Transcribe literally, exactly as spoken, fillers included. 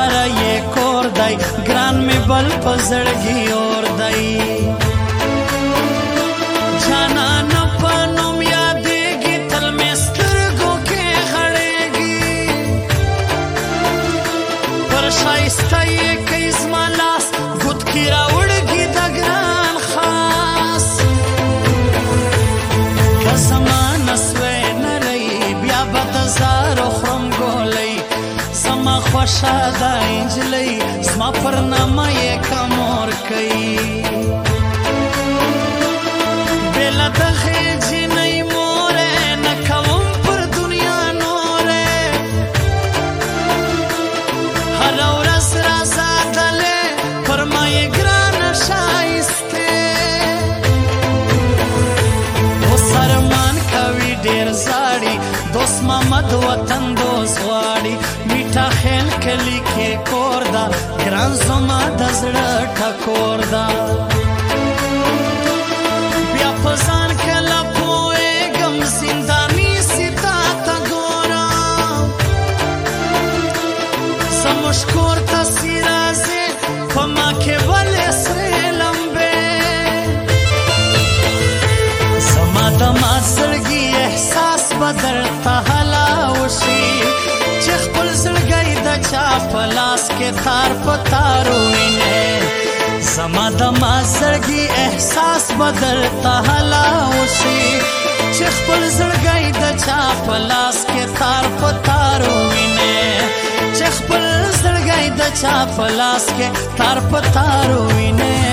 سره یې کور دی ګران مې بل په زړګي اور دی جانانه په نوم یادېږي تل مې سترګو کې غړېږي پر ښایسته یې کوي زما لاس ګوت کې راوړږي د ګران خاص که زما نسوی نری بیا به د زارو خورم ګولۍ زما خوښه ده نجلۍ زما پر نامه یې کمور کوي بېله دغې جینۍ مورې نه کوم پر دنیا نورې هره ورځ راځه دلې پر ما یې ګرانه ښایستې اوس ارمان کوي ډېر زاړي دوست محمد وطن دوست غواړي میټه خیل کلي کې کور ده ګران زما د زړه ټکور ده بیا په ځان کله پوهېږم زنداني سي تا ته ګورم زموږ کور ته سي راځې په ما کې ولې سرې لمبې زما د ما زړګي احساس به درته حلا وشي چې خپل زړګی د چا په لاس کې تار په تار وینې زما د ما زړګي احساس به درته حلا وشي چې خپل زړګی د چا په لاس کې تار په تار وینې چې خپل زړګی د چا په لاس کې تار په تار وینې